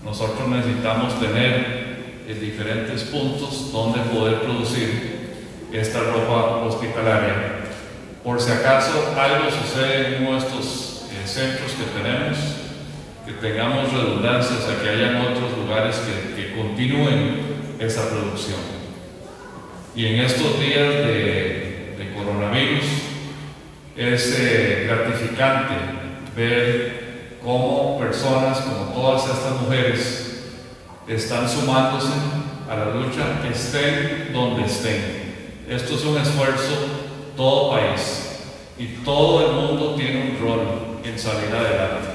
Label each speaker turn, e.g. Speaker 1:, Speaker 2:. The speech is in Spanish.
Speaker 1: nosotros necesitamos tener diferentes puntos donde poder producir esta ropa hospitalaria. Por si acaso algo sucede en uno de estos centros que tenemos, que tengamos redundancias, a que hayan otros lugares que continúen esa producción. Y en estos días de coronavirus es gratificante ver cómo personas como todas estas mujeres están sumándose a la lucha, estén donde estén. Esto es un esfuerzo todo país y todo el mundo tiene un rol en salir adelante.